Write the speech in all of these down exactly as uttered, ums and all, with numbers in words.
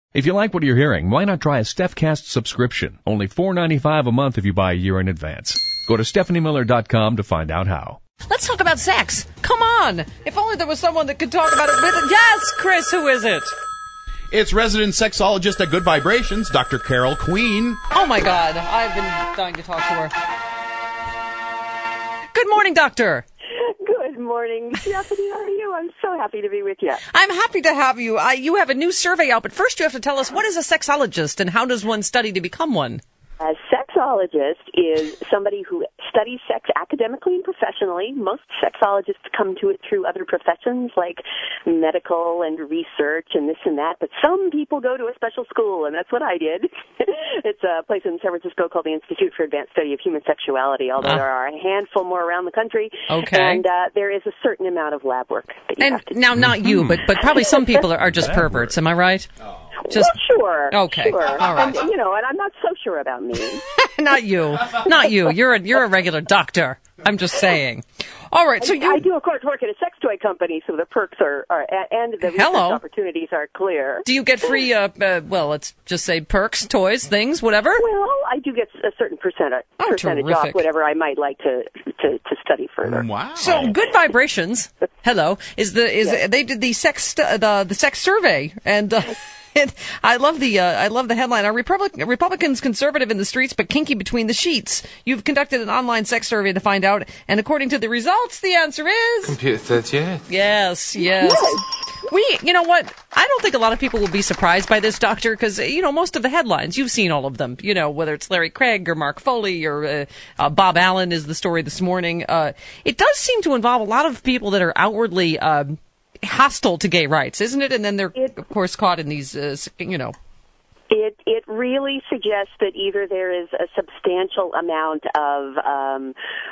If you like what you're hearing, why not try a StephCast subscription? Only four dollars and ninety-five cents a month if you buy a year in advance. Go to Stephanie Miller dot com to find out how. Let's talk about sex. Come on. If only there was someone that could talk about it with it. Yes, Chris, who is it? It's resident sexologist at Good Vibrations, Doctor Carol Queen. Oh, my God. I've been dying to talk to her. Good morning, Doctor. Good morning, Stephanie. How are you? I'm so happy to be with you. I'm happy to have you. Uh, you have a new survey out, but first you have to tell us, what is a sexologist and how does one study to become one? A sexologist is somebody who studies sex academically and professionally. Most sexologists come to it through other professions like medical and research and this and that, but some people go to a special school, and that's what I did. It's a place in San Francisco called the Institute for Advanced Study of Human Sexuality, although uh. there are a handful more around the country. Okay. And uh, there is a certain amount of lab work that you and have to do. Now, not you, but, but probably some people are, are just perverts. Am I right? Oh. Just, well, sure. Okay. Sure. All right. And, you know, and I'm not so sure about me. Not you. Not you. You're a, you're a regular doctor. I'm just saying. All right. So I, you. I do, of course, work at a sex toy company, so the perks are, are and the research Hello. opportunities are clear. Do you get free, uh, uh, well, let's just say perks, toys, things, whatever? Well, I do get a certain percentage, oh, percentage terrific. off whatever I might like to, to, to study further. Wow. So Good Vibrations, hello, is the is Yes. they did the sex st- the the sex survey, and uh, it, I love the uh, I love the headline. Are Republic, Republicans conservative in the streets but kinky between the sheets? You've conducted an online sex survey to find out, and according to the results, the answer is Computer says yes. Yes, yes. Yes. We, you know what? I don't think a lot of people will be surprised by this, Doctor, because, you know, most of the headlines, you've seen all of them, you know, whether it's Larry Craig or Mark Foley or uh, uh, Bob Allen is the story this morning. Uh, it does seem to involve a lot of people that are outwardly uh, hostile to gay rights, isn't it? And then they're, it, of course, caught in these, uh, you know. It it really suggests that either there is a substantial amount of um,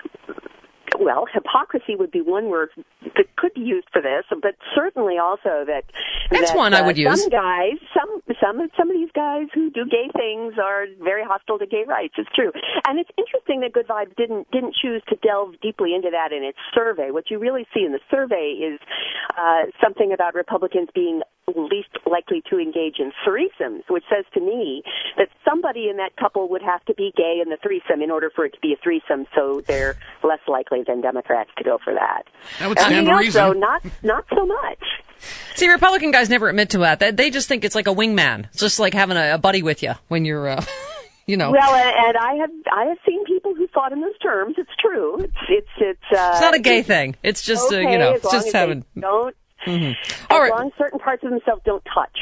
well, hypocrisy would be one word that could be used for this, but certainly also that that's that, one uh, I would use. Some guys, some some some of these guys who do gay things are very hostile to gay rights. It's true, and it's interesting that Good Vibes didn't didn't choose to delve deeply into that in its survey. What you really see in the survey is uh, something about Republicans being least likely to engage in threesomes, which says to me that somebody in that couple would have to be gay in the threesome in order for it to be a threesome, so they're less likely than Democrats to go for that. That would stand to reason. So not, not so much. See, Republican guys never admit to that. They, they just think it's like a wingman. It's just like having a, a buddy with you when you're, uh, you know. Well, and I have I have seen people who thought in those terms. It's true. It's it's it's. Uh, it's not a gay thing. It's just okay, uh, you know, as it's long just as having. They don't. Mm-hmm. As All right. long as certain parts of themselves don't touch.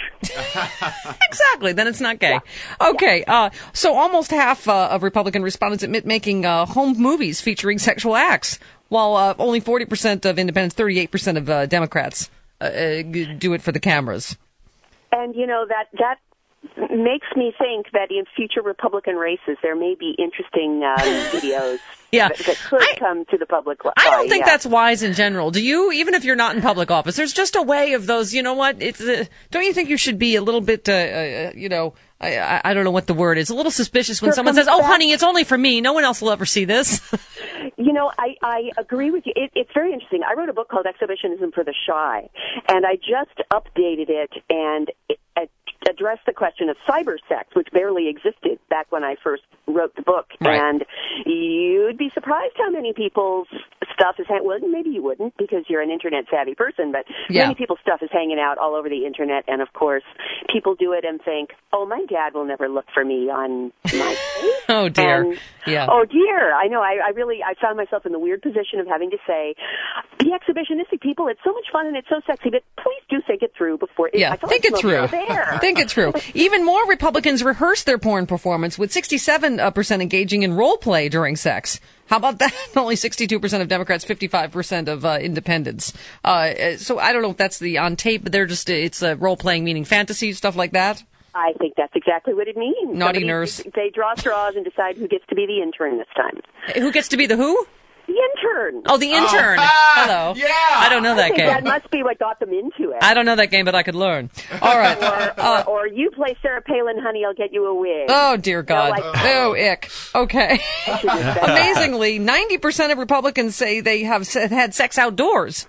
Exactly. Then it's not gay. Yeah. Okay. Uh, so almost half uh, of Republican respondents admit making uh, home movies featuring sexual acts, while uh, only forty percent of independents, thirty-eight percent of uh, Democrats uh, uh, do it for the cameras. And, you know, that that makes me think that in future Republican races there may be interesting um, videos yeah. that, that could I, come to the public. I don't think yeah. that's wise in general. Do you? Even if you're not in public office, there's just a way of those. You know what? It's. Uh, don't you think you should be a little bit? Uh, uh, you know, I, I I don't know what the word is. A little suspicious when Here someone comes says, "Oh, back. honey, it's only for me. No one else will ever see this." You know, I, I agree with you. It, it's very interesting. I wrote a book called Exhibitionism for the Shy, and I just updated it and it, it addressed the question of cyber sex, which barely existed back when I first wrote the book. Right. And you'd be surprised how many people's stuff is hanging. Well, maybe you wouldn't because you're an internet savvy person, but Yeah. many people's stuff is hanging out all over the internet. And of course, people do it and think, "Oh, my dad will never look for me on my face." Oh dear. And, yeah. Oh dear. I know. I, I really I found myself in the weird position of having to say, "Be exhibitionistic, people. It's so much fun and it's so sexy, but please do think it through before." Yeah, I feel think like it through. There. Think it through. Even more Republicans rehearse their porn performance, with sixty-seven percent engaging in role play during sex. How about that? Only sixty-two percent of Democrats, fifty-five percent of uh, independents. Uh, so I don't know if that's the on tape, but they're just, it's uh, role playing, meaning fantasy, stuff like that. I think that's exactly what it means. Naughty Somebody, nurse. They draw straws and decide who gets to be the intern this time. Who gets to be the who? The intern. Oh, the intern. Oh. Hello. Yeah. I don't know that I think game. that must be what got them into it. I don't know that game, but I could learn. All right. Or, Uh, or, or you play Sarah Palin, honey, I'll get you a wig. oh, dear God. like- oh, ick. Okay. Should have said that. Amazingly, ninety percent of Republicans say they have se- had sex outdoors.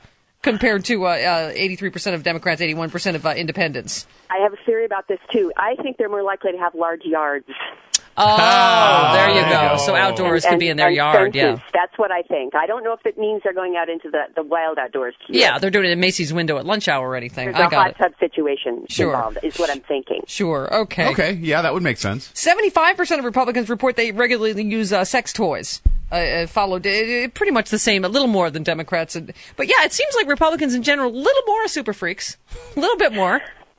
compared to uh, uh, eighty-three percent of Democrats, eighty-one percent of uh, independents. I have a theory about this, too. I think they're more likely to have large yards. Oh, there you go. So outdoors and, could be in their and yard, fences. yeah. That's what I think. I don't know if it means they're going out into the, the wild outdoors. Yeah, they're doing it in Macy's window at lunch hour or anything. There's I a got hot it. tub situation Sure. involved, is what I'm thinking. Sure, okay. Okay, yeah, that would make sense. seventy-five percent of Republicans report they regularly use uh, sex toys. Uh, uh, followed uh, pretty much the same, a little more than Democrats. And, but yeah, it seems like Republicans in general, a little more super freaks. A little bit more.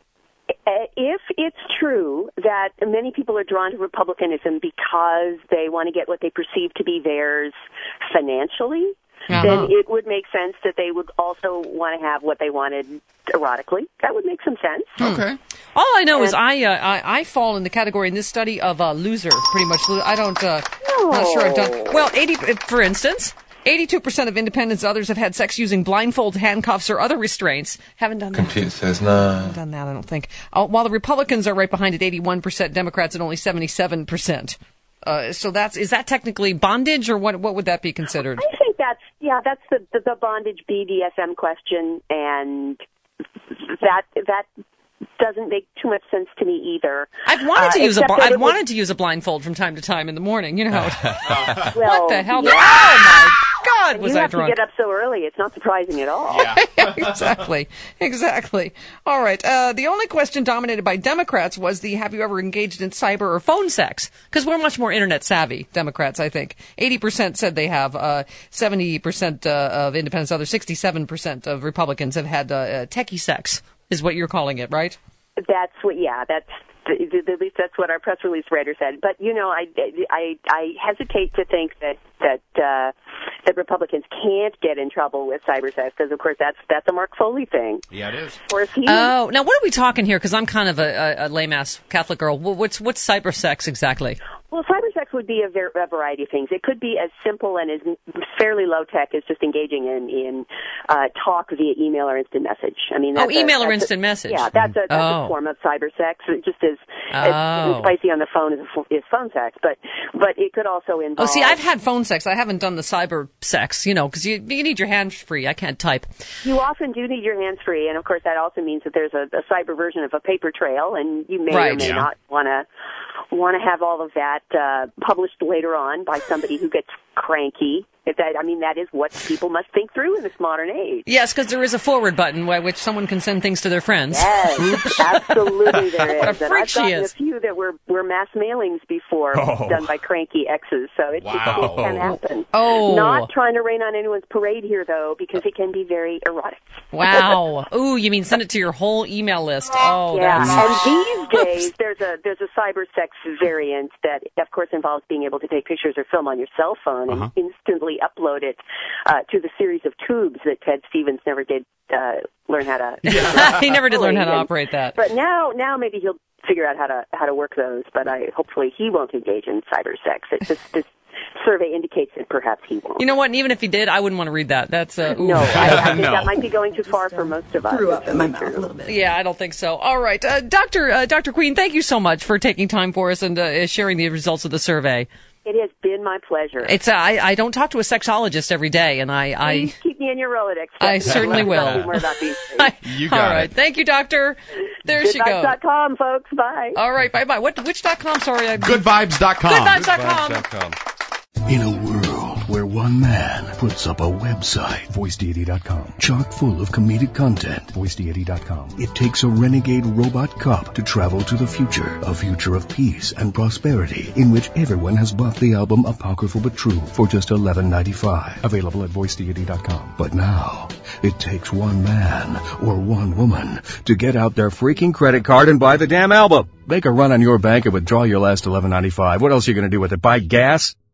If it's true that many people are drawn to Republicanism because they want to get what they perceive to be theirs financially, uh-huh. then it would make sense that they would also want to have what they wanted erotically. That would make some sense. Okay. All I know and, is I, uh, I I fall in the category in this study of a uh, loser, pretty much. I don't, uh, no. not sure I've done. Well, eighty, for instance, eighty-two percent of independents and others have had sex using blindfolds, handcuffs, or other restraints. Haven't done that. Computer says no. Haven't done that, I don't think. Uh, while the Republicans are right behind at eighty-one percent, Democrats at only seventy-seven percent. Uh, so that's, is that technically bondage, or what, what would that be considered? I think that's, yeah, that's the, the, the bondage B D S M question, and that, that doesn't make too much sense to me either. I've wanted to uh, use a I've I've was, wanted to use a blindfold from time to time in the morning. You know, well, what the hell? Yeah. Oh my God, was you I have drunk? to get up so early. It's not surprising at all. Yeah. exactly, exactly. All right. Uh, the only question dominated by Democrats was the "Have you ever engaged in cyber or phone sex?" Because we're much more internet savvy, Democrats. I think eighty percent said they have. Uh, Seventy percent uh, of independents, other sixty-seven percent of Republicans have had uh, uh, techie sex. Is what you're calling it, right? That's what. Yeah, that's. At least that's what our press release writer said. But you know, I, I, I hesitate to think that that uh, that Republicans can't get in trouble with cyber sex, because of course that's that's a Mark Foley thing. Yeah, it is. Of course, he. Oh, now what are we talking here? Because I'm kind of a, a, a lame-ass Catholic girl. What's what's cyber sex exactly? Well, cyber sex would be a, ver- a variety of things. It could be as simple and as fairly low tech as just engaging in in uh, talk via email or instant message. I mean, that's oh, email a, or that's instant a, message. Yeah, that's a, that's oh. a form of cyber sex. It just as, oh. as spicy on the phone as, is phone sex, but but it could also involve. Oh, see, I've had phone sex. I haven't done the cyber sex, you know, because you you need your hands free. I can't type. You often do need your hands free, and of course that also means that there's a, a cyber version of a paper trail, and you may right. or may yeah. not want to want to have all of that uh, published later on by somebody who gets cranky. If that, I mean, that is what people must think through in this modern age. Yes, because there is a forward button by which someone can send things to their friends. Yes, absolutely there is. What a And freak I've she gotten is. a few that were, were mass mailings before Oh. done by cranky exes, so it, Wow. it, it can happen. Oh. Not trying to rain on anyone's parade here, though, because it can be very erotic. Wow. Ooh, you mean send it to your whole email list? Oh, Yeah, that's... and these days there's a there's a cyber sex variant that, of course, involves being able to take pictures or film on your cell phone and Uh-huh. instantly upload it uh, to the series of tubes that Ted Stevens never did uh, learn how to. he never did learn how to And- operate that. But now, now maybe he'll figure out how to how to work those. But I hopefully he won't engage in cyber sex. It, this this survey indicates that perhaps he won't. You know what? And even if he did, I wouldn't want to read that. That's uh, ooh. No, I, I think No. that might be going too far for most of us. Threw up in my mouth a little bit. Yeah, I don't think so. All right, uh, Doctor uh, Doctor Queen, thank you so much for taking time for us and uh, sharing the results of the survey. It has been my pleasure. It's uh, I, I don't talk to a sexologist every day, and I I, Please keep me in your Rolodex. I certainly will. Tell me more about these things. I You got all right. it. Thank you, Doctor. There she Good vibes goes. dot com, folks. Bye. All right, bye bye. What which dot com? Sorry, I good vibes dot com. good vibes dot com. In a world where one man puts up a website, voice deity dot com, chock full of comedic content, voice deity dot com, it takes a renegade robot cop to travel to the future, a future of peace and prosperity, in which everyone has bought the album Apocryphal But True for just eleven ninety-five, available at voice deity dot com. But now, it takes one man or one woman to get out their freaking credit card and buy the damn album. Make a run on your bank and withdraw your last eleven ninety-five. What else are you going to do with it? Buy gas?